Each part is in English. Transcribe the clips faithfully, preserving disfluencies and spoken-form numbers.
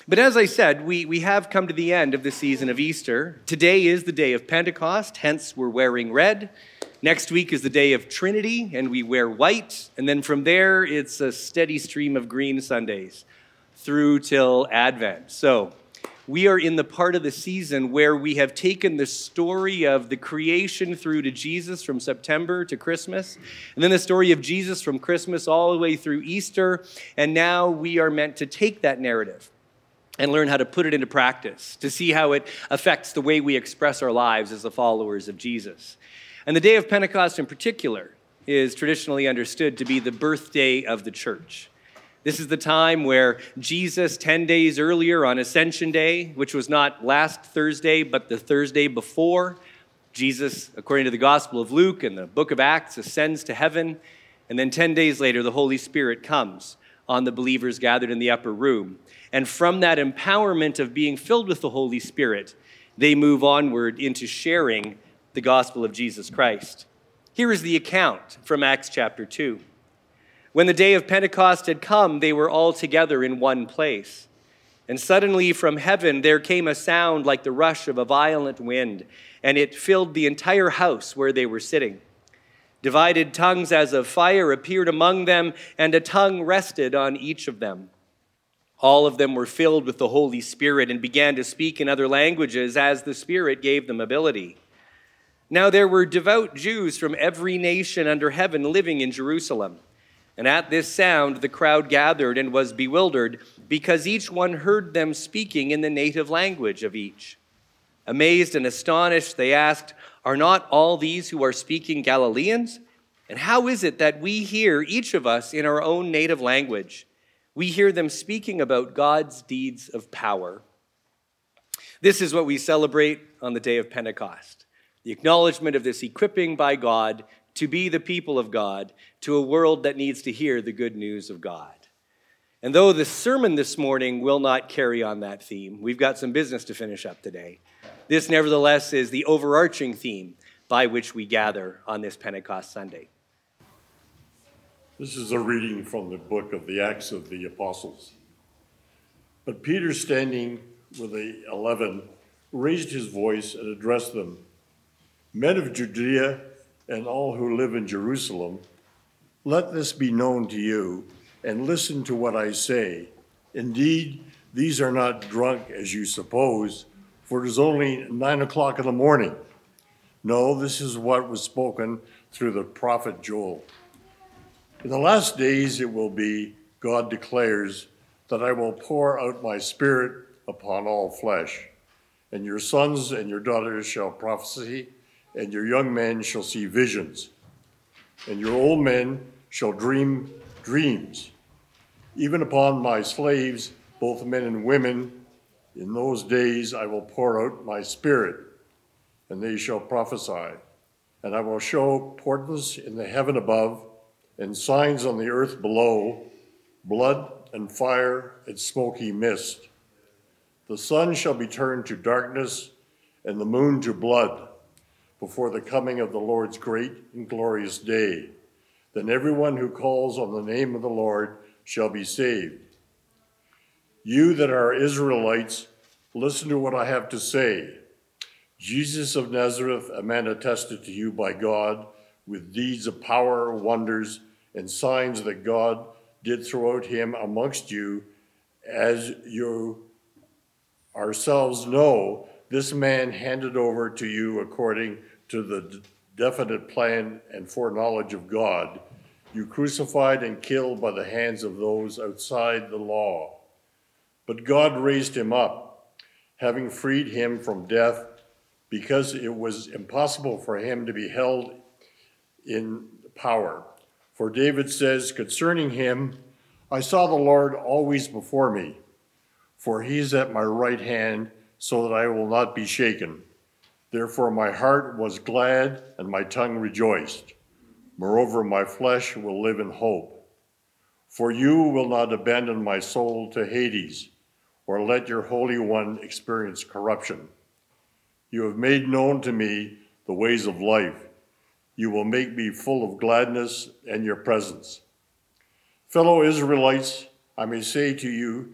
But as I said, we, we have come to the end of the season of Easter. Today is the day of Pentecost, hence we're wearing red. Next week is the day of Trinity, and we wear white. And then from there, it's a steady stream of green Sundays through till Advent. So we are in the part of the season where we have taken the story of the creation through to Jesus from September to Christmas, and then the story of Jesus from Christmas all the way through Easter. And now we are meant to take that narrative and learn how to put it into practice, to see how it affects the way we express our lives as the followers of Jesus. And the day of Pentecost in particular is traditionally understood to be the birthday of the church. This is the time where Jesus, ten days earlier on Ascension Day, which was not last Thursday, but the Thursday before, Jesus, according to the Gospel of Luke and the book of Acts, ascends to heaven. And then ten days later, the Holy Spirit comes on the believers gathered in the upper room. And from that empowerment of being filled with the Holy Spirit, they move onward into sharing the gospel of Jesus Christ. Here is the account from Acts chapter two. When the day of Pentecost had come, they were all together in one place. And suddenly from heaven there came a sound like the rush of a violent wind, and it filled the entire house where they were sitting. Divided tongues as of fire appeared among them, and a tongue rested on each of them. All of them were filled with the Holy Spirit and began to speak in other languages as the Spirit gave them ability. Now there were devout Jews from every nation under heaven living in Jerusalem. And at this sound the crowd gathered and was bewildered, because each one heard them speaking in the native language of each. Amazed and astonished, they asked, "Are not all these who are speaking Galileans? And how is it that we hear, each of us, in our own native language? We hear them speaking about God's deeds of power." This is what we celebrate on the day of Pentecost, the acknowledgement of this equipping by God to be the people of God to a world that needs to hear the good news of God. And though the sermon this morning will not carry on that theme, we've got some business to finish up today. This, nevertheless, is the overarching theme by which we gather on this Pentecost Sunday. This is a reading from the book of the Acts of the Apostles. But Peter, standing with the eleven, raised his voice and addressed them. "Men of Judea and all who live in Jerusalem, let this be known to you, and listen to what I say. Indeed, these are not drunk as you suppose, for it is only nine o'clock in the morning. No, this is what was spoken through the prophet Joel. In the last days it will be, God declares, that I will pour out my spirit upon all flesh, and your sons and your daughters shall prophesy, and your young men shall see visions, and your old men shall dream dreams. Even upon my slaves, both men and women, in those days I will pour out my spirit, and they shall prophesy. And I will show portents in the heaven above, and signs on the earth below, blood and fire and smoky mist. The sun shall be turned to darkness, and the moon to blood, before the coming of the Lord's great and glorious day. Then everyone who calls on the name of the Lord shall be saved. You that are Israelites, listen to what I have to say. Jesus of Nazareth, a man attested to you by God with deeds of power, wonders, and signs that God did throughout him amongst you, as you ourselves know, this man handed over to you according to the definite plan and foreknowledge of God, you crucified and killed by the hands of those outside the law. But God raised him up, having freed him from death, because it was impossible for him to be held in power. For David says concerning him, I saw the Lord always before me, for he is at my right hand, so that I will not be shaken. Therefore my heart was glad and my tongue rejoiced. Moreover, my flesh will live in hope. For you will not abandon my soul to Hades, or let your Holy One experience corruption. You have made known to me the ways of life. You will make me full of gladness in your presence. Fellow Israelites, I may say to you,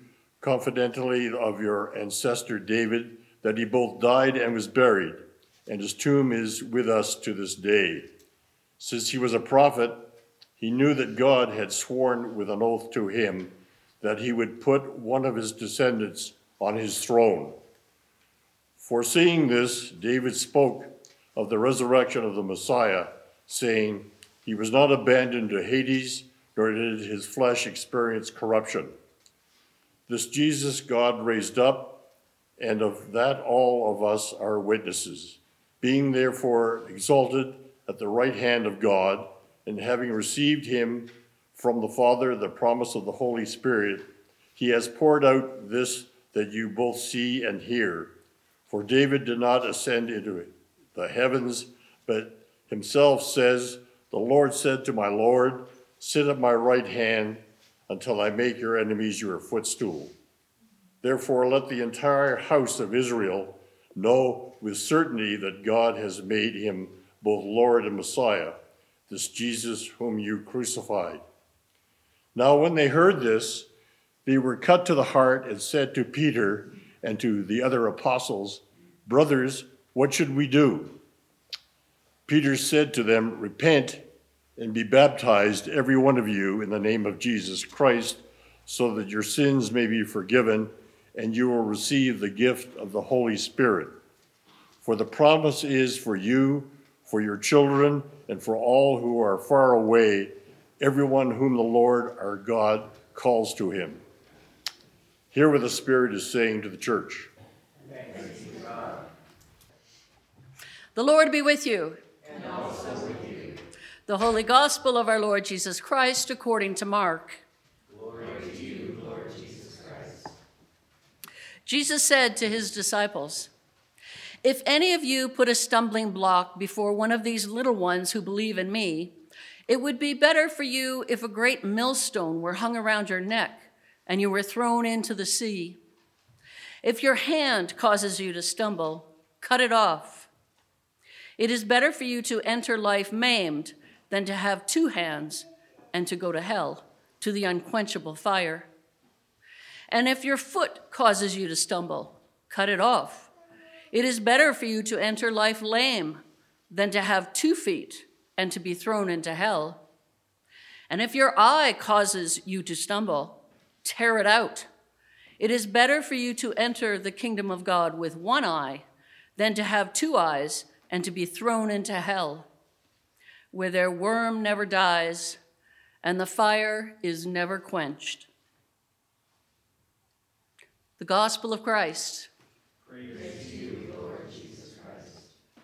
confidently of your ancestor David, that he both died and was buried, and his tomb is with us to this day. Since he was a prophet, he knew that God had sworn with an oath to him that he would put one of his descendants on his throne. Foreseeing this, David spoke of the resurrection of the Messiah, saying, "He was not abandoned to Hades, nor did his flesh experience corruption. This Jesus God raised up, and of that all of us are witnesses. Being therefore exalted at the right hand of God, and having received him from the Father the promise of the Holy Spirit, he has poured out this that you both see and hear. For David did not ascend into the heavens, but himself says, 'The Lord said to my Lord, sit at my right hand until I make your enemies your footstool.' Therefore, let the entire house of Israel know with certainty that God has made him both Lord and Messiah, this Jesus whom you crucified." Now, when they heard this, they were cut to the heart and said to Peter and to the other apostles, "Brothers, what should we do?" Peter said to them, "Repent and be baptized, every one of you, in the name of Jesus Christ, so that your sins may be forgiven, and you will receive the gift of the Holy Spirit. For the promise is for you, for your children, and for all who are far away, everyone whom the Lord our God calls to him." Hear what the Spirit is saying to the church. Thanks be to God. The Lord be with you. And also with you. The Holy Gospel of our Lord Jesus Christ according to Mark. Glory to you, Lord Jesus Christ. Jesus said to his disciples, "If any of you put a stumbling block before one of these little ones who believe in me, it would be better for you if a great millstone were hung around your neck and you were thrown into the sea. If your hand causes you to stumble, cut it off. It is better for you to enter life maimed than to have two hands and to go to hell, to the unquenchable fire. And if your foot causes you to stumble, cut it off. It is better for you to enter life lame than to have two feet and to be thrown into hell. And if your eye causes you to stumble, tear it out. It is better for you to enter the kingdom of God with one eye than to have two eyes and to be thrown into hell, where their worm never dies and the fire is never quenched." The Gospel of Christ. Praise to you, Lord Jesus Christ.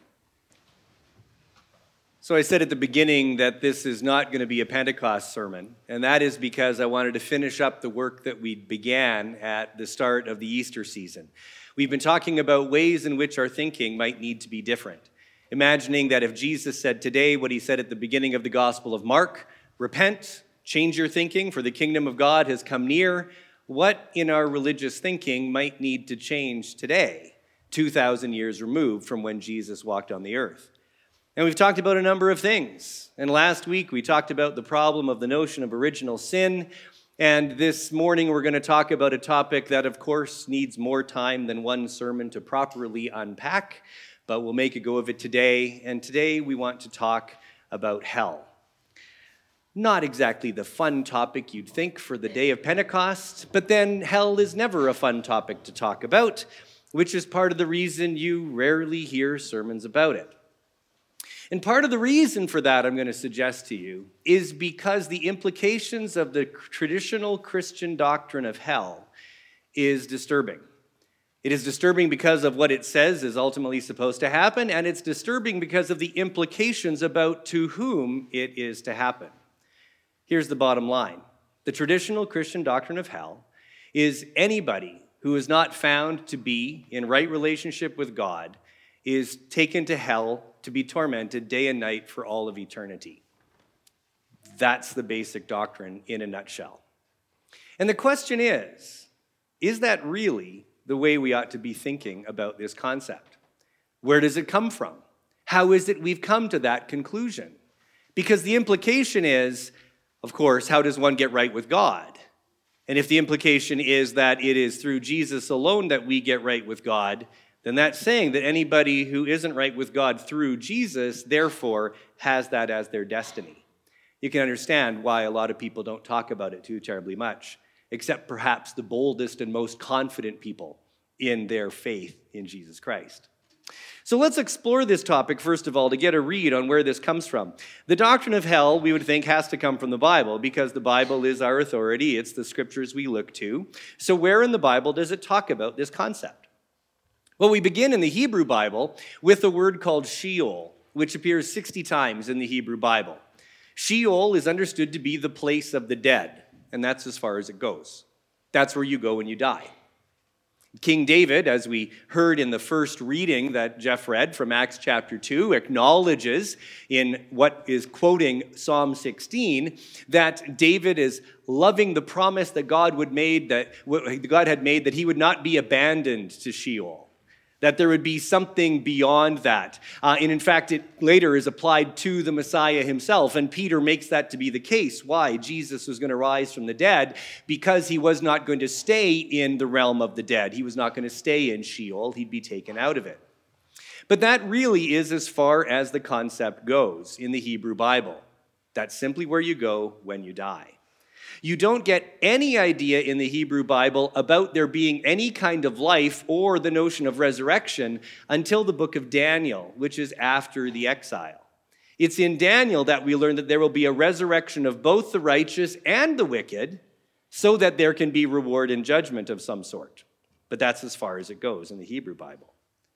So I said at the beginning that this is not going to be a Pentecost sermon, and that is because I wanted to finish up the work that we began at the start of the Easter season. We've been talking about ways in which our thinking might need to be different, imagining that if Jesus said today what he said at the beginning of the Gospel of Mark, repent, change your thinking, for the kingdom of God has come near, what in our religious thinking might need to change today, two thousand years removed from when Jesus walked on the earth. And we've talked about a number of things. And last week we talked about the problem of the notion of original sin. And this morning we're going to talk about a topic that, of course, needs more time than one sermon to properly unpack. But we'll make a go of it today. And today we want to talk about hell. Not exactly the fun topic you'd think for the day of Pentecost, but then hell is never a fun topic to talk about, which is part of the reason you rarely hear sermons about it. And part of the reason for that, I'm going to suggest to you, is because the implications of the traditional Christian doctrine of hell is disturbing. It is disturbing because of what it says is ultimately supposed to happen, and it's disturbing because of the implications about to whom it is to happen. Here's the bottom line. The traditional Christian doctrine of hell is anybody who is not found to be in right relationship with God is taken to hell to be tormented day and night for all of eternity. That's the basic doctrine in a nutshell. And the question is, is that really the way we ought to be thinking about this concept? Where does it come from? How is it we've come to that conclusion? Because the implication is, of course, how does one get right with God? And if the implication is that it is through Jesus alone that we get right with God, then that's saying that anybody who isn't right with God through Jesus, therefore, has that as their destiny. You can understand why a lot of people don't talk about it too terribly much, except perhaps the boldest and most confident people in their faith in Jesus Christ. So let's explore this topic, first of all, to get a read on where this comes from. The doctrine of hell, we would think, has to come from the Bible, because the Bible is our authority. It's the scriptures we look to. So where in the Bible does it talk about this concept? Well, we begin in the Hebrew Bible with a word called Sheol, which appears sixty times in the Hebrew Bible. Sheol is understood to be the place of the dead, and that's as far as it goes. That's where you go when you die. King David, as we heard in the first reading that Jeff read from Acts chapter two, acknowledges in what is quoting Psalm sixteen that David is loving the promise that God would made that God had made that he would not be abandoned to Sheol, that there would be something beyond that. Uh, and in fact, it later is applied to the Messiah himself, and Peter makes that to be the case. Why? Jesus was going to rise from the dead because he was not going to stay in the realm of the dead. He was not going to stay in Sheol. He'd be taken out of it. But that really is as far as the concept goes in the Hebrew Bible. That's simply where you go when you die. You don't get any idea in the Hebrew Bible about there being any kind of life or the notion of resurrection until the book of Daniel, which is after the exile. It's in Daniel that we learn that there will be a resurrection of both the righteous and the wicked so that there can be reward and judgment of some sort. But that's as far as it goes in the Hebrew Bible.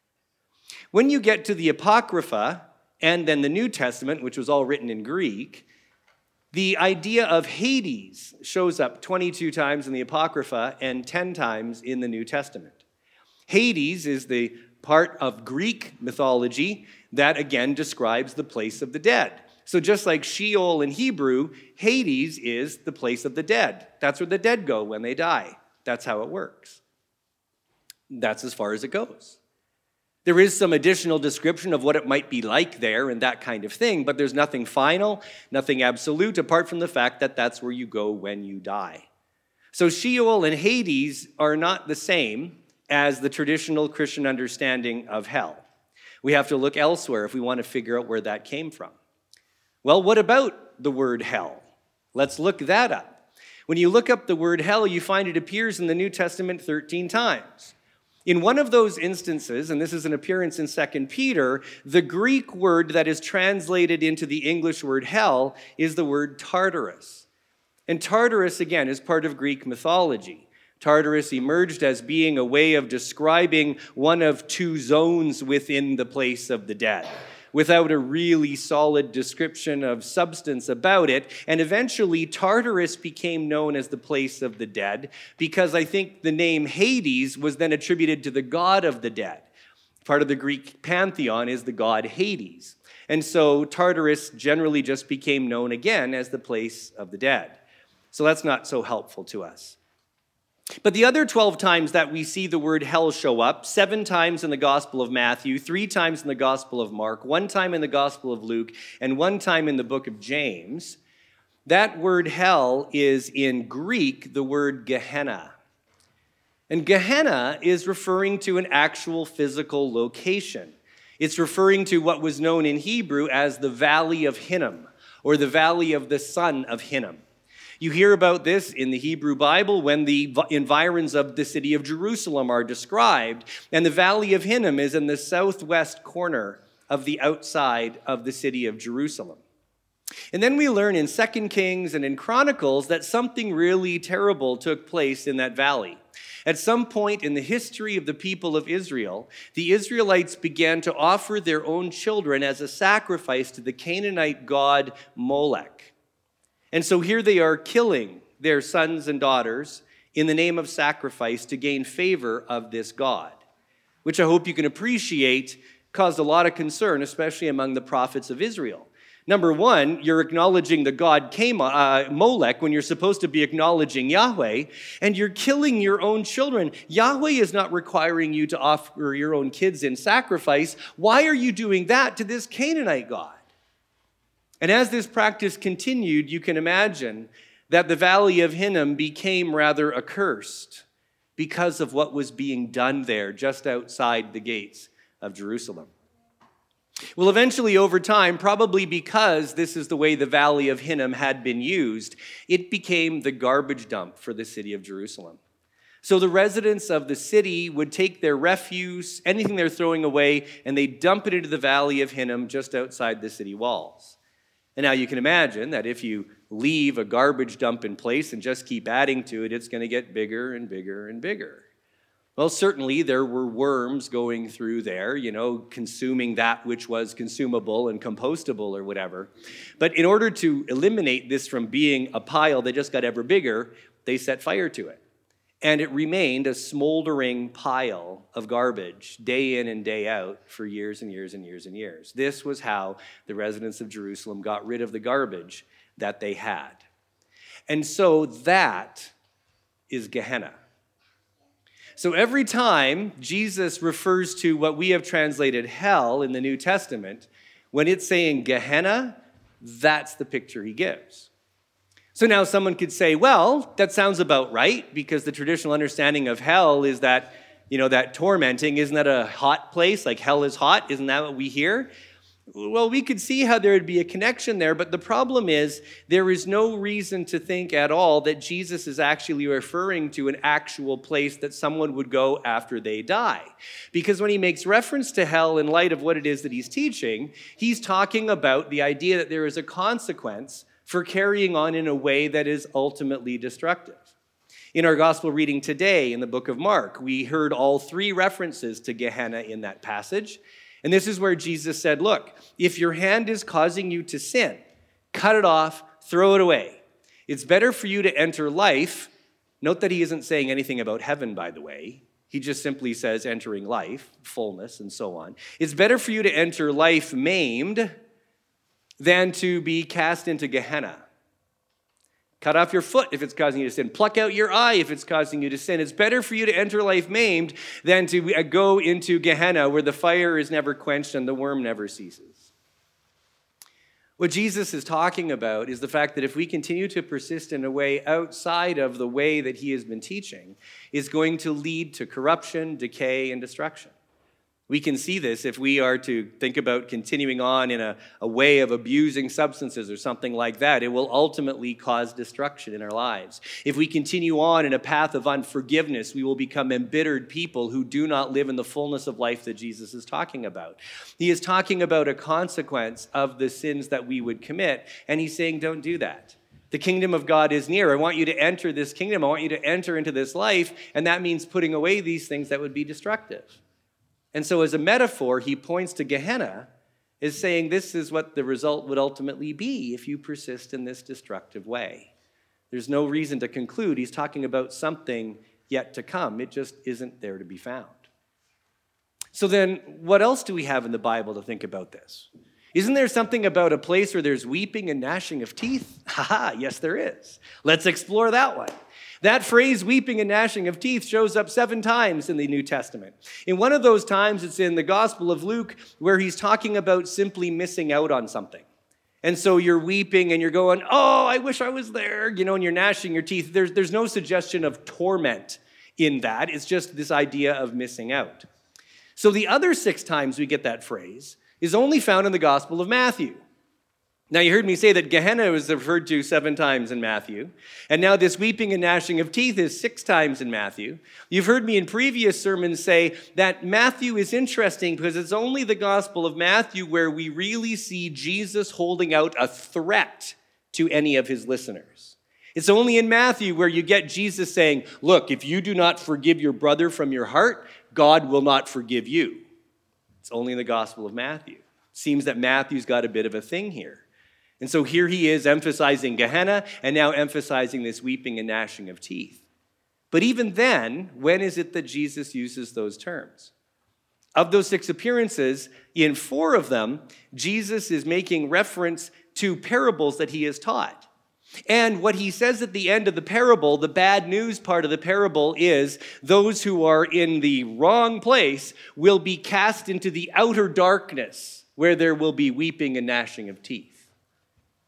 When you get to the Apocrypha and then the New Testament, which was all written in Greek, the idea of Hades shows up twenty-two times in the Apocrypha and ten times in the New Testament. Hades is the part of Greek mythology that, again, describes the place of the dead. So just like Sheol in Hebrew, Hades is the place of the dead. That's where the dead go when they die. That's how it works. That's as far as it goes. There is some additional description of what it might be like there and that kind of thing, but there's nothing final, nothing absolute, apart from the fact that that's where you go when you die. So Sheol and Hades are not the same as the traditional Christian understanding of hell. We have to look elsewhere if we want to figure out where that came from. Well, what about the word hell? Let's look that up. When you look up the word hell, you find it appears in the New Testament thirteen times. In one of those instances, and this is an appearance in Second Peter, the Greek word that is translated into the English word hell is the word Tartarus. And Tartarus, again, is part of Greek mythology. Tartarus emerged as being a way of describing one of two zones within the place of the dead, without a really solid description of substance about it. And eventually, Tartarus became known as the place of the dead because I think the name Hades was then attributed to the god of the dead. Part of the Greek pantheon is the god Hades. And so Tartarus generally just became known again as the place of the dead. So that's not so helpful to us. But the other twelve times that we see the word hell show up, seven times in the Gospel of Matthew, three times in the Gospel of Mark, one time in the Gospel of Luke, and one time in the book of James, that word hell is in Greek the word Gehenna. And Gehenna is referring to an actual physical location. It's referring to what was known in Hebrew as the Valley of Hinnom, or the Valley of the Son of Hinnom. You hear about this in the Hebrew Bible when the environs of the city of Jerusalem are described, and the Valley of Hinnom is in the southwest corner of the outside of the city of Jerusalem. And then we learn in Second Kings and in Chronicles that something really terrible took place in that valley. At some point in the history of the people of Israel, the Israelites began to offer their own children as a sacrifice to the Canaanite god Molech. And so here they are killing their sons and daughters in the name of sacrifice to gain favor of this god, which I hope you can appreciate caused a lot of concern, especially among the prophets of Israel. Number one, you're acknowledging the god Molech when you're supposed to be acknowledging Yahweh, and you're killing your own children. Yahweh is not requiring you to offer your own kids in sacrifice. Why are you doing that to this Canaanite god? And as this practice continued, you can imagine that the Valley of Hinnom became rather accursed because of what was being done there just outside the gates of Jerusalem. Well, eventually, over time, probably because this is the way the Valley of Hinnom had been used, it became the garbage dump for the city of Jerusalem. So the residents of the city would take their refuse, anything they're throwing away, and they dump it into the Valley of Hinnom just outside the city walls. And now you can imagine that if you leave a garbage dump in place and just keep adding to it, it's going to get bigger and bigger and bigger. Well, certainly there were worms going through there, you know, consuming that which was consumable and compostable or whatever. But in order to eliminate this from being a pile that just got ever bigger, they set fire to it. And it remained a smoldering pile of garbage day in and day out for years and years and years and years. This was how the residents of Jerusalem got rid of the garbage that they had. And so that is Gehenna. So every time Jesus refers to what we have translated hell in the New Testament, when it's saying Gehenna, that's the picture he gives. So now someone could say, well, that sounds about right, because the traditional understanding of hell is that, you know, that tormenting, isn't that a hot place? Like hell is hot, isn't that what we hear? Well, we could see how there would be a connection there, but the problem is there is no reason to think at all that Jesus is actually referring to an actual place that someone would go after they die. Because when he makes reference to hell in light of what it is that he's teaching, he's talking about the idea that there is a consequence for carrying on in a way that is ultimately destructive. In our gospel reading today in the book of Mark, we heard all three references to Gehenna in that passage. And this is where Jesus said, look, if your hand is causing you to sin, cut it off, throw it away. It's better for you to enter life. Note that he isn't saying anything about heaven, by the way. He just simply says entering life, fullness, and so on. It's better for you to enter life maimed than to be cast into Gehenna. Cut off your foot if it's causing you to sin. Pluck out your eye if it's causing you to sin. It's better for you to enter life maimed than to go into Gehenna where the fire is never quenched and the worm never ceases. What Jesus is talking about is the fact that if we continue to persist in a way outside of the way that he has been teaching, is going to lead to corruption, decay, and destruction. We can see this if we are to think about continuing on in a, a way of abusing substances or something like that. It will ultimately cause destruction in our lives. If we continue on in a path of unforgiveness, we will become embittered people who do not live in the fullness of life that Jesus is talking about. He is talking about a consequence of the sins that we would commit, and he's saying, don't do that. The kingdom of God is near. I want you to enter this kingdom. I want you to enter into this life, and that means putting away these things that would be destructive. And so as a metaphor, he points to Gehenna as saying this is what the result would ultimately be if you persist in this destructive way. There's no reason to conclude he's talking about something yet to come. It just isn't there to be found. So then what else do we have in the Bible to think about this? Isn't there something about a place where there's weeping and gnashing of teeth? Haha, yes there is. Let's explore that one. That phrase, weeping and gnashing of teeth, shows up seven times in the New Testament. In one of those times, it's in the Gospel of Luke, where he's talking about simply missing out on something. And so you're weeping and you're going, oh, I wish I was there, you know, and you're gnashing your teeth. There's, there's no suggestion of torment in that. It's just this idea of missing out. So the other six times we get that phrase is only found in the Gospel of Matthew. Now, you heard me say that Gehenna was referred to seven times in Matthew, and now this weeping and gnashing of teeth is six times in Matthew. You've heard me in previous sermons say that Matthew is interesting because it's only the Gospel of Matthew where we really see Jesus holding out a threat to any of his listeners. It's only in Matthew where you get Jesus saying, look, if you do not forgive your brother from your heart, God will not forgive you. It's only in the Gospel of Matthew. It seems that Matthew's got a bit of a thing here. And so here he is emphasizing Gehenna and now emphasizing this weeping and gnashing of teeth. But even then, when is it that Jesus uses those terms? Of those six appearances, in four of them, Jesus is making reference to parables that he has taught. And what he says at the end of the parable, the bad news part of the parable is those who are in the wrong place will be cast into the outer darkness where there will be weeping and gnashing of teeth.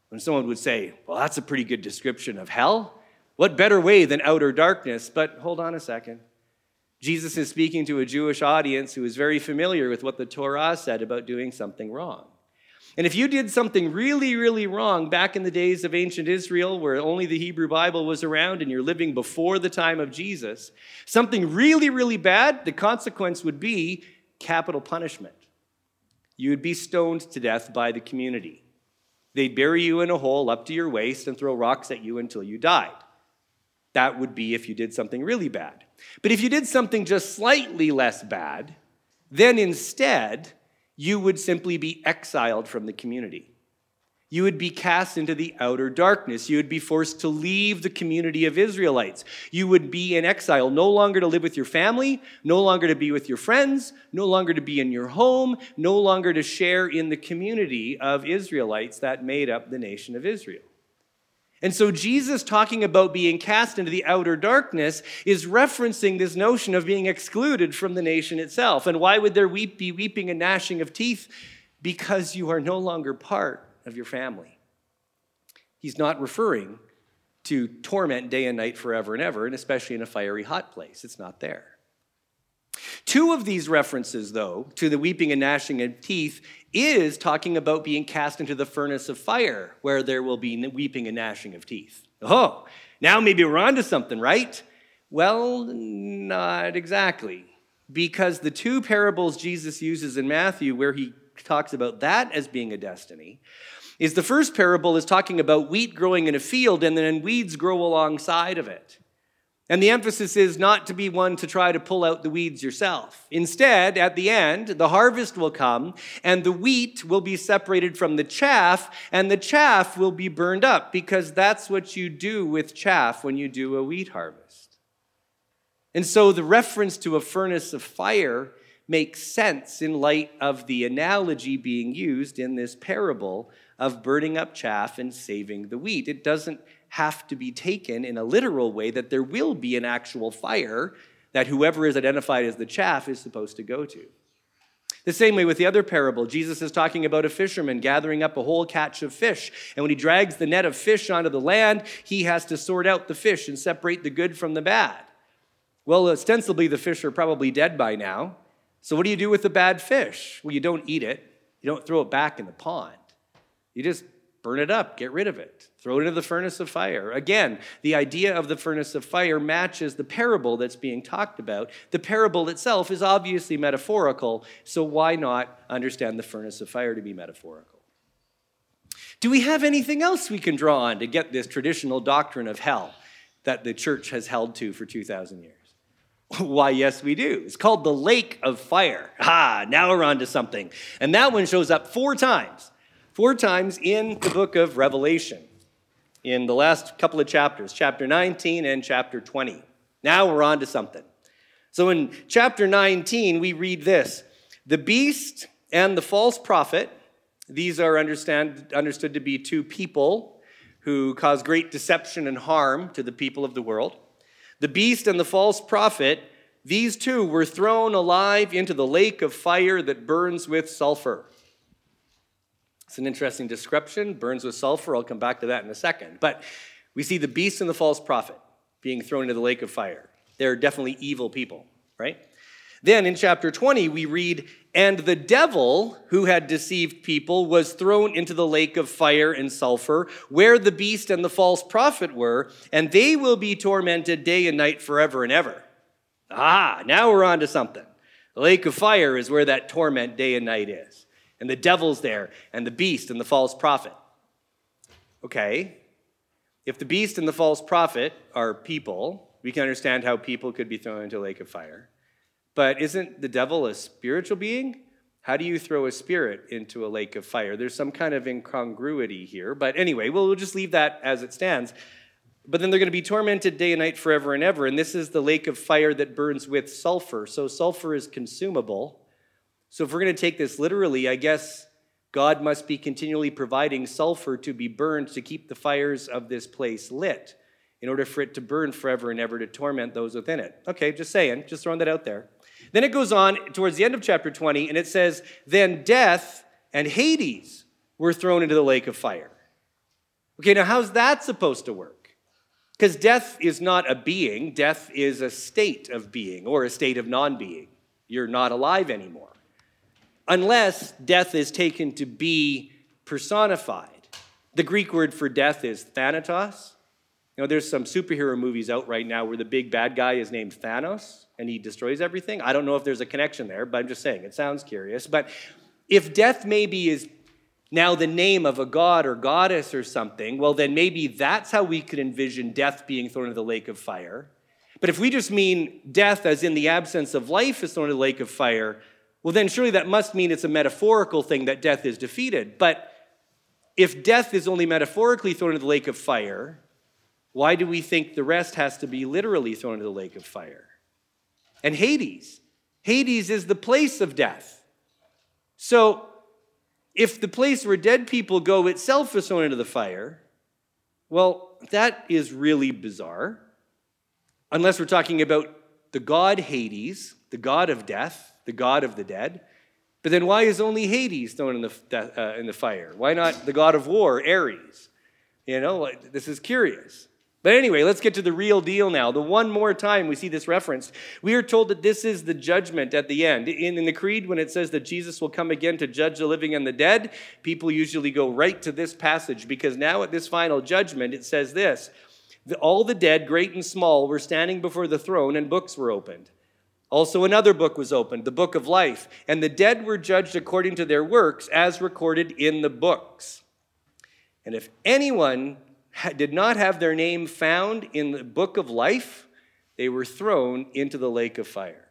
When someone would say, well, that's a pretty good description of hell. What better way than outer darkness? But hold on a second. Jesus is speaking to a Jewish audience who is very familiar with what the Torah said about doing something wrong. And if you did something really, really wrong back in the days of ancient Israel, where only the Hebrew Bible was around and you're living before the time of Jesus, something really, really bad, the consequence would be capital punishment. You would be stoned to death by the community. They'd bury you in a hole up to your waist and throw rocks at you until you died. That would be if you did something really bad. But if you did something just slightly less bad, then instead, you would simply be exiled from the community. You would be cast into the outer darkness. You would be forced to leave the community of Israelites. You would be in exile, no longer to live with your family, no longer to be with your friends, no longer to be in your home, no longer to share in the community of Israelites that made up the nation of Israel. And so Jesus, talking about being cast into the outer darkness, is referencing this notion of being excluded from the nation itself. And why would there weep, be weeping and gnashing of teeth? Because you are no longer part of your family. He's not referring to torment day and night forever and ever, and especially in a fiery hot place. It's not there. Two of these references, though, to the weeping and gnashing of teeth is talking about being cast into the furnace of fire, where there will be weeping and gnashing of teeth. Oh, now maybe we're onto something, right? Well, not exactly. Because the two parables Jesus uses in Matthew, where he talks about that as being a destiny, is the first parable is talking about wheat growing in a field and then weeds grow alongside of it. And the emphasis is not to be one to try to pull out the weeds yourself. Instead, at the end, the harvest will come, and the wheat will be separated from the chaff, and the chaff will be burned up, because that's what you do with chaff when you do a wheat harvest. And so the reference to a furnace of fire makes sense in light of the analogy being used in this parable of burning up chaff and saving the wheat. It doesn't have to be taken in a literal way that there will be an actual fire that whoever is identified as the chaff is supposed to go to. The same way with the other parable, Jesus is talking about a fisherman gathering up a whole catch of fish. And when he drags the net of fish onto the land, he has to sort out the fish and separate the good from the bad. Well, ostensibly, the fish are probably dead by now. So what do you do with the bad fish? Well, you don't eat it. You don't throw it back in the pond. You just burn it up, get rid of it, throw it into the furnace of fire. Again, the idea of the furnace of fire matches the parable that's being talked about. The parable itself is obviously metaphorical, so why not understand the furnace of fire to be metaphorical? Do we have anything else we can draw on to get this traditional doctrine of hell that the church has held to for two thousand years? Why, yes, we do. It's called the lake of fire. Ah, now we're on to something. And that one shows up four times. Four times in the book of Revelation, in the last couple of chapters, chapter nineteen and chapter twenty. Now we're on to something. So in chapter nineteen, we read this: the beast and the false prophet, these are understand, understood to be two people who cause great deception and harm to the people of the world. The beast and the false prophet, these two were thrown alive into the lake of fire that burns with sulfur. It's an interesting description, burns with sulfur. I'll come back to that in a second. But we see the beast and the false prophet being thrown into the lake of fire. They're definitely evil people, right? Then in chapter twenty, we read, and the devil who had deceived people was thrown into the lake of fire and sulfur, where the beast and the false prophet were, and they will be tormented day and night forever and ever. Ah, now we're on to something. The lake of fire is where that torment day and night is. And the devil's there, and the beast and the false prophet. Okay, if the beast and the false prophet are people, we can understand how people could be thrown into a lake of fire. But isn't the devil a spiritual being? How do you throw a spirit into a lake of fire? There's some kind of incongruity here. But anyway, we'll just leave that as it stands. But then they're going to be tormented day and night forever and ever. And this is the lake of fire that burns with sulfur. So sulfur is consumable. So if we're going to take this literally, I guess God must be continually providing sulfur to be burned to keep the fires of this place lit in order for it to burn forever and ever to torment those within it. Okay, just saying, just throwing that out there. Then it goes on towards the end of chapter twenty, and it says, then death and Hades were thrown into the lake of fire. Okay, now how's that supposed to work? Because death is not a being, death is a state of being or a state of non-being. You're not alive anymore. Unless death is taken to be personified. The Greek word for death is thanatos. You know, there's some superhero movies out right now where the big bad guy is named Thanos and he destroys everything. I don't know if there's a connection there, but I'm just saying, it sounds curious. But if death maybe is now the name of a god or goddess or something, well, then maybe that's how we could envision death being thrown into the lake of fire. But if we just mean death as in the absence of life is thrown into the lake of fire, well, then surely that must mean it's a metaphorical thing that death is defeated. But if death is only metaphorically thrown into the lake of fire, why do we think the rest has to be literally thrown into the lake of fire? And Hades. Hades is the place of death. So if the place where dead people go itself is thrown into the fire, well, that is really bizarre. Unless we're talking about the god Hades, the god of death, the god of the dead. But then why is only Hades thrown in the, uh, in the fire? Why not the god of war, Ares? You know, this is curious. But anyway, let's get to the real deal now. The one more time we see this reference, we are told that this is the judgment at the end. In, in the Creed, when it says that Jesus will come again to judge the living and the dead, people usually go right to this passage because now at this final judgment, it says this, all the dead, great and small, were standing before the throne and books were opened. Also another book was opened, the book of life, and the dead were judged according to their works as recorded in the books. And if anyone did not have their name found in the book of life, they were thrown into the lake of fire.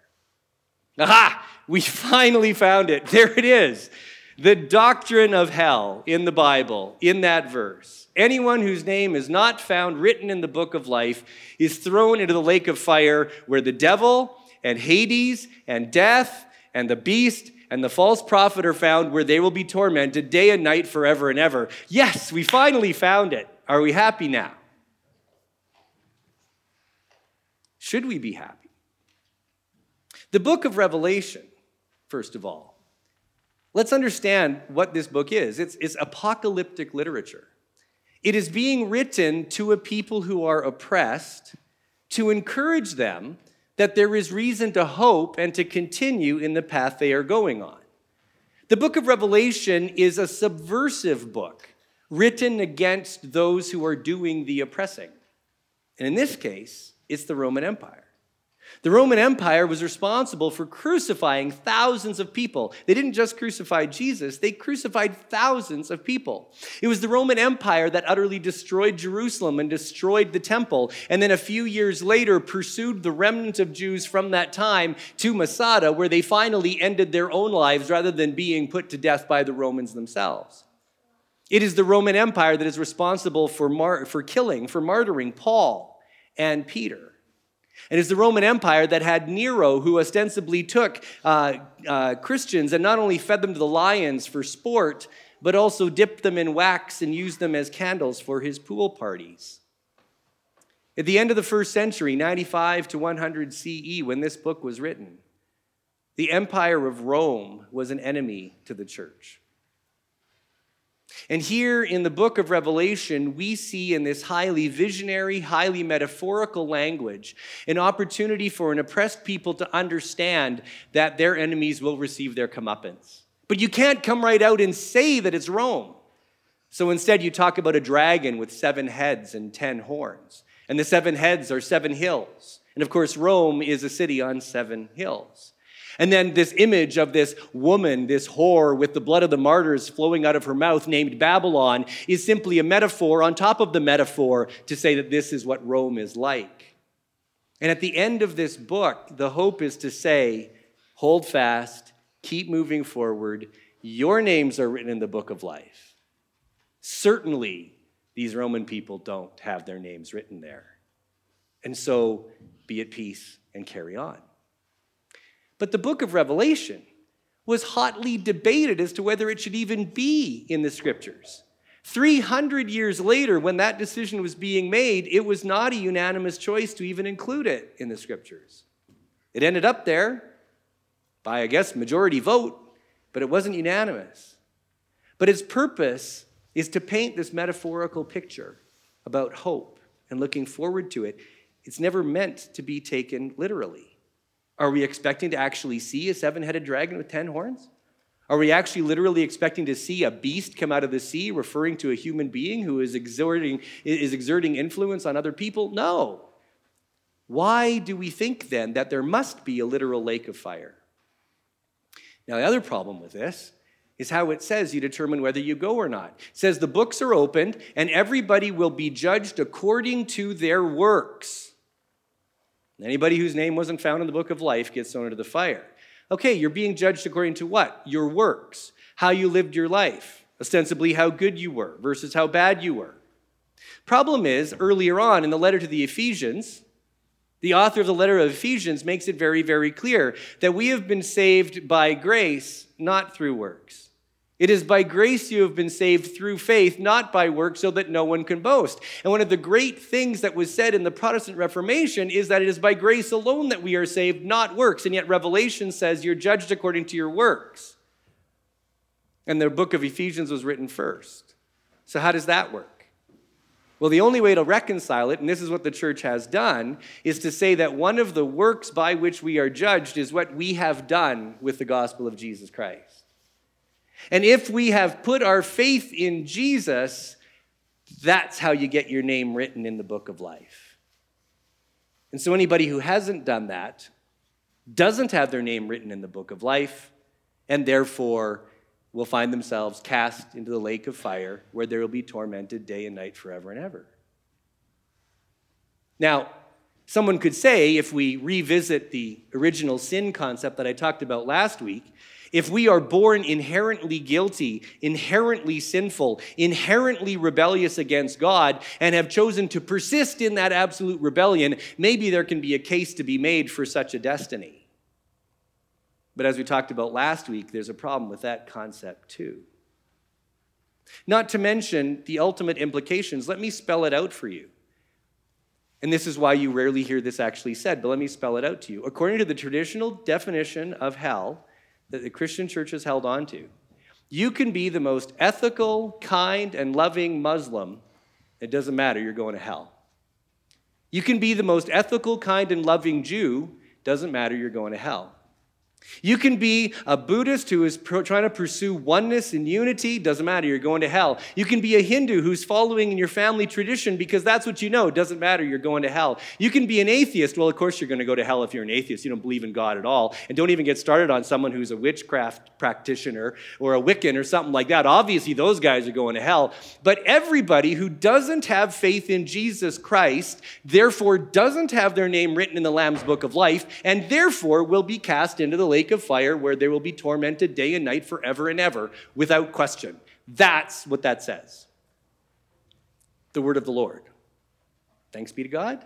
Aha! We finally found it. There it is. The doctrine of hell in the Bible, in that verse. Anyone whose name is not found written in the book of life is thrown into the lake of fire where the devil and Hades and death and the beast and the false prophet are found, where they will be tormented day and night forever and ever. Yes, we finally found it. Are we happy now? Should we be happy? The book of Revelation, first of all. Let's understand what this book is. It's, it's apocalyptic literature. It is being written to a people who are oppressed to encourage them that there is reason to hope and to continue in the path they are going on. The book of Revelation is a subversive book written against those who are doing the oppressing. And in this case, it's the Roman Empire. The Roman Empire was responsible for crucifying thousands of people. They didn't just crucify Jesus, they crucified thousands of people. It was the Roman Empire that utterly destroyed Jerusalem and destroyed the temple, and then a few years later pursued the remnant of Jews from that time to Masada, where they finally ended their own lives rather than being put to death by the Romans themselves. It is the Roman Empire that is responsible for, mar- for killing, for martyring Paul and Peter. It is the Roman Empire that had Nero, who ostensibly took uh, uh, Christians and not only fed them to the lions for sport, but also dipped them in wax and used them as candles for his pool parties. At the end of the first century, ninety-five to one hundred C E, when this book was written, the Empire of Rome was an enemy to the church. And here in the book of Revelation, we see in this highly visionary, highly metaphorical language, an opportunity for an oppressed people to understand that their enemies will receive their comeuppance. But you can't come right out and say that it's Rome. So instead you talk about a dragon with seven heads and ten horns. And the seven heads are seven hills. And of course, Rome is a city on seven hills. And then this image of this woman, this whore with the blood of the martyrs flowing out of her mouth named Babylon is simply a metaphor on top of the metaphor to say that this is what Rome is like. And at the end of this book, the hope is to say, hold fast, keep moving forward. Your names are written in the book of life. Certainly, these Roman people don't have their names written there. And so, be at peace and carry on. But the book of Revelation was hotly debated as to whether it should even be in the scriptures. three hundred years later, when that decision was being made, it was not a unanimous choice to even include it in the scriptures. It ended up there by, I guess, majority vote, but it wasn't unanimous. But its purpose is to paint this metaphorical picture about hope and looking forward to it. It's never meant to be taken literally. Are we expecting to actually see a seven-headed dragon with ten horns? Are we actually literally expecting to see a beast come out of the sea referring to a human being who is exerting, is exerting influence on other people? No. Why do we think then that there must be a literal lake of fire? Now, the other problem with this is how it says you determine whether you go or not. It says the books are opened and everybody will be judged according to their works. Anybody whose name wasn't found in the book of life gets thrown into the fire. Okay, you're being judged according to what? Your works. How you lived your life. Ostensibly how good you were versus how bad you were. Problem is, earlier on in the letter to the Ephesians, the author of the letter of Ephesians makes it very, very clear that we have been saved by grace, not through works. It is by grace you have been saved through faith, not by works, so that no one can boast. And one of the great things that was said in the Protestant Reformation is that it is by grace alone that we are saved, not works. And yet Revelation says you're judged according to your works. And the book of Ephesians was written first. So how does that work? Well, the only way to reconcile it, and this is what the church has done, is to say that one of the works by which we are judged is what we have done with the gospel of Jesus Christ. And if we have put our faith in Jesus, that's how you get your name written in the book of life. And so anybody who hasn't done that doesn't have their name written in the book of life, and therefore will find themselves cast into the lake of fire where they will be tormented day and night forever and ever. Now, someone could say, if we revisit the original sin concept that I talked about last week, if we are born inherently guilty, inherently sinful, inherently rebellious against God, and have chosen to persist in that absolute rebellion, maybe there can be a case to be made for such a destiny. But as we talked about last week, there's a problem with that concept too. Not to mention the ultimate implications. Let me spell it out for you. And this is why you rarely hear this actually said, but let me spell it out to you. According to the traditional definition of hell that the Christian church has held on to, you can be the most ethical, kind, and loving Muslim. It doesn't matter, you're going to hell. You can be the most ethical, kind, and loving Jew. Doesn't matter, you're going to hell. You can be a Buddhist who is pro- trying to pursue oneness and unity. Doesn't matter, you're going to hell. You can be a Hindu who's following in your family tradition because that's what you know. Doesn't matter, you're going to hell. You can be an atheist. Well, of course you're going to go to hell if you're an atheist. You don't believe in God at all. And don't even get started on someone who's a witchcraft practitioner or a Wiccan or something like that. Obviously, those guys are going to hell. But everybody who doesn't have faith in Jesus Christ, therefore doesn't have their name written in the Lamb's Book of Life, and therefore will be cast into the lake of fire where they will be tormented day and night forever and ever without question. That's what that says. The word of the Lord. Thanks be to God.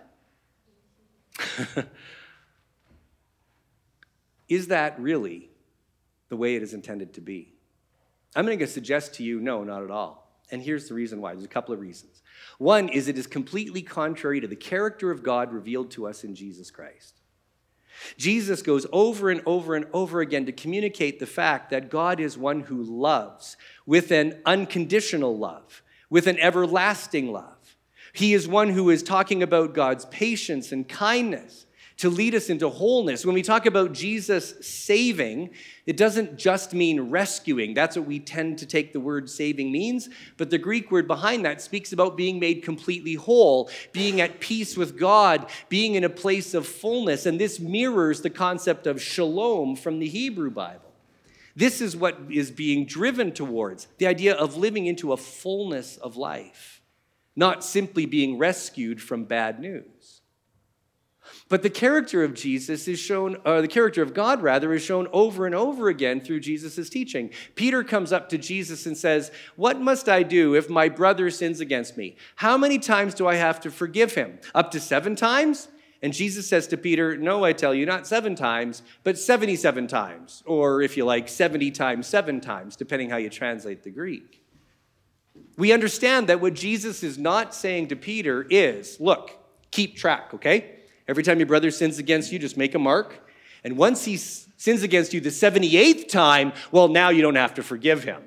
Is that really the way it is intended to be? I'm going to suggest to you, no, not at all. And here's the reason why. There's a couple of reasons. One is it is completely contrary to the character of God revealed to us in Jesus Christ. Jesus goes over and over and over again to communicate the fact that God is one who loves with an unconditional love, with an everlasting love. He is one who is talking about God's patience and kindness to lead us into wholeness. When we talk about Jesus saving, it doesn't just mean rescuing. That's what we tend to take the word saving means. But the Greek word behind that speaks about being made completely whole, being at peace with God, being in a place of fullness. And this mirrors the concept of shalom from the Hebrew Bible. This is what is being driven towards, the idea of living into a fullness of life, not simply being rescued from bad news. But the character of Jesus is shown, or the character of God, rather, is shown over and over again through Jesus' teaching. Peter comes up to Jesus and says, "What must I do if my brother sins against me? How many times do I have to forgive him? Up to seven times?" And Jesus says to Peter, "No, I tell you, not seven times, but seventy-seven times. Or if you like, seventy times seven times, depending how you translate the Greek." We understand that what Jesus is not saying to Peter is, look, keep track, okay? Every time your brother sins against you, just make a mark. And once he sins against you the seventy-eighth time, well, now you don't have to forgive him.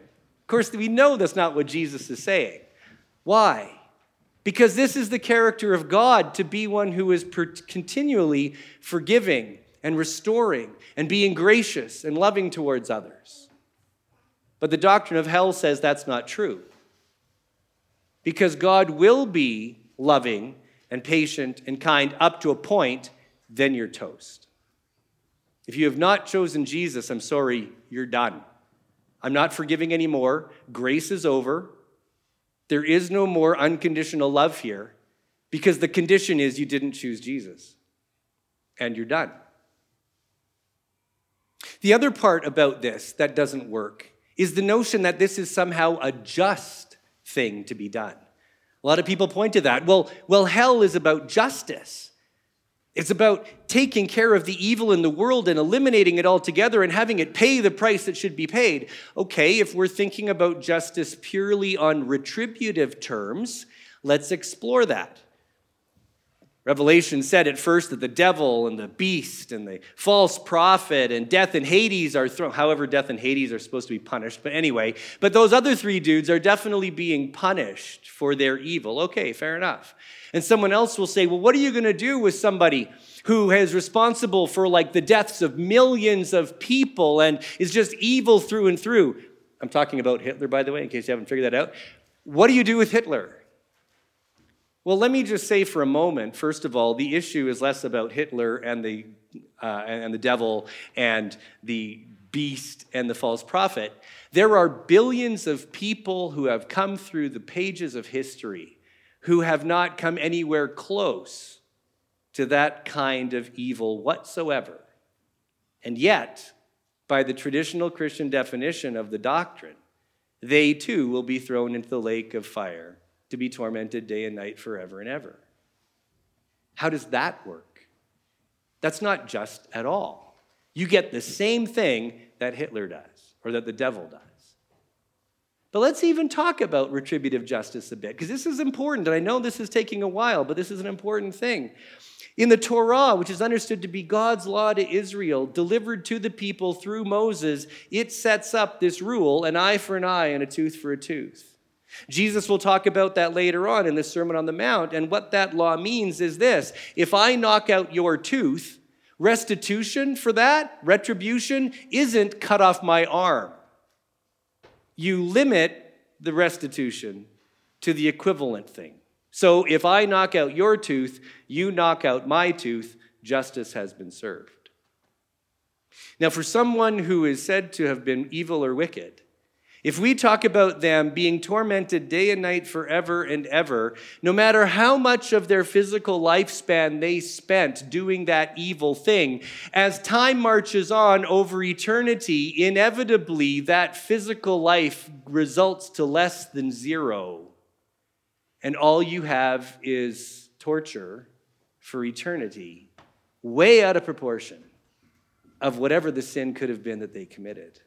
Of course, we know that's not what Jesus is saying. Why? Because this is the character of God, to be one who is per- continually forgiving and restoring and being gracious and loving towards others. But the doctrine of hell says that's not true. Because God will be loving and patient and kind up to a point, then you're toast. If you have not chosen Jesus, I'm sorry, you're done. I'm not forgiving anymore. Grace is over. There is no more unconditional love here, because the condition is you didn't choose Jesus, and you're done. The other part about this that doesn't work is the notion that this is somehow a just thing to be done. A lot of people point to that. Well, well, hell is about justice. It's about taking care of the evil in the world and eliminating it altogether and having it pay the price that should be paid. Okay, if we're thinking about justice purely on retributive terms, let's explore that. Revelation said at first that the devil and the beast and the false prophet and death and Hades are thrown. However, death and Hades are supposed to be punished. But anyway, but those other three dudes are definitely being punished for their evil. Okay, fair enough. And someone else will say, well, what are you going to do with somebody who is responsible for like the deaths of millions of people and is just evil through and through? I'm talking about Hitler, by the way, in case you haven't figured that out. What do you do with Hitler? Well, let me just say for a moment, first of all, the issue is less about Hitler and the uh, and the devil and the beast and the false prophet. There are billions of people who have come through the pages of history who have not come anywhere close to that kind of evil whatsoever. And yet, by the traditional Christian definition of the doctrine, they too will be thrown into the lake of fire, to be tormented day and night forever and ever. How does that work? That's not just at all. You get the same thing that Hitler does, or that the devil does. But let's even talk about retributive justice a bit, because this is important, and I know this is taking a while, but this is an important thing. In the Torah, which is understood to be God's law to Israel, delivered to the people through Moses, it sets up this rule, an eye for an eye and a tooth for a tooth. Jesus will talk about that later on in the Sermon on the Mount, and what that law means is this: if I knock out your tooth, restitution for that, retribution, isn't cut off my arm. You limit the restitution to the equivalent thing. So if I knock out your tooth, you knock out my tooth, justice has been served. Now, for someone who is said to have been evil or wicked, if we talk about them being tormented day and night forever and ever, no matter how much of their physical lifespan they spent doing that evil thing, as time marches on over eternity, inevitably that physical life results to less than zero. And all you have is torture for eternity, way out of proportion of whatever the sin could have been that they committed.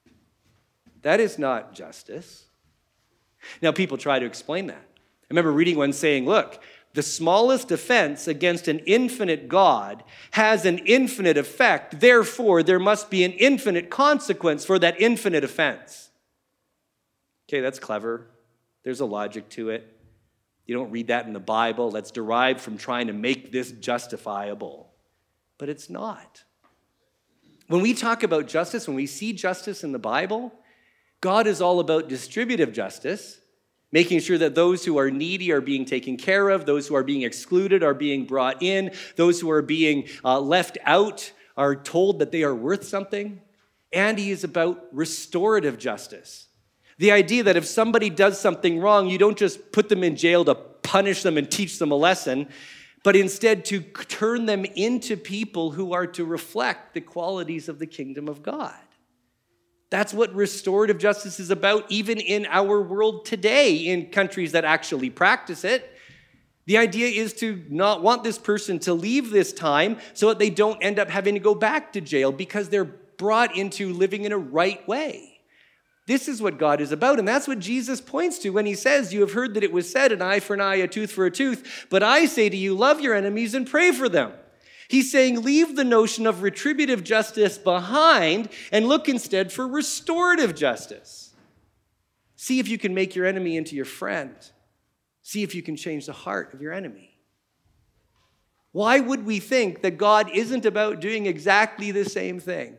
That is not justice. Now, people try to explain that. I remember reading one saying, look, the smallest offense against an infinite God has an infinite effect. Therefore, there must be an infinite consequence for that infinite offense. Okay, that's clever. There's a logic to it. You don't read that in the Bible. That's derived from trying to make this justifiable. But it's not. When we talk about justice, when we see justice in the Bible, God is all about distributive justice, making sure that those who are needy are being taken care of, those who are being excluded are being brought in, those who are being uh, left out are told that they are worth something. And he is about restorative justice. The idea that if somebody does something wrong, you don't just put them in jail to punish them and teach them a lesson, but instead to turn them into people who are to reflect the qualities of the kingdom of God. That's what restorative justice is about, even in our world today, in countries that actually practice it. The idea is to not want this person to leave this time so that they don't end up having to go back to jail because they're brought into living in a right way. This is what God is about, and that's what Jesus points to when he says, you have heard that it was said, an eye for an eye, a tooth for a tooth, but I say to you, love your enemies and pray for them. He's saying, leave the notion of retributive justice behind and look instead for restorative justice. See if you can make your enemy into your friend. See if you can change the heart of your enemy. Why would we think that God isn't about doing exactly the same thing?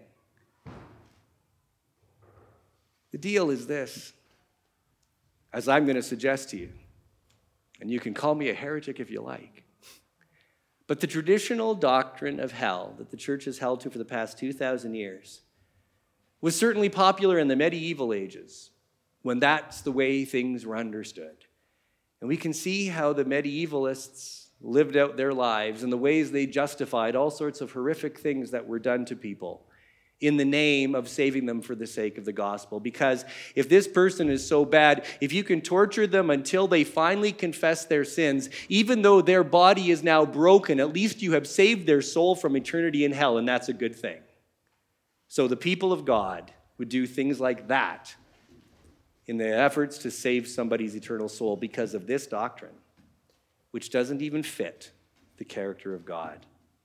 The deal is this, as I'm going to suggest to you, and you can call me a heretic if you like, but the traditional doctrine of hell that the church has held to for the past two thousand years was certainly popular in the medieval ages, when that's the way things were understood. And we can see how the medievalists lived out their lives and the ways they justified all sorts of horrific things that were done to people in the name of saving them for the sake of the gospel. Because if this person is so bad, if you can torture them until they finally confess their sins, even though their body is now broken, at least you have saved their soul from eternity in hell, and that's a good thing. So the people of God would do things like that in their efforts to save somebody's eternal soul because of this doctrine, which doesn't even fit the character of God.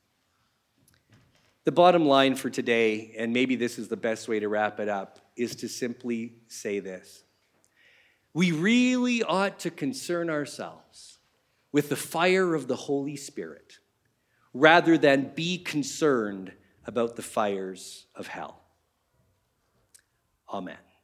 The bottom line for today, and maybe this is the best way to wrap it up, is to simply say this. We really ought to concern ourselves with the fire of the Holy Spirit rather than be concerned about the fires of hell. Amen.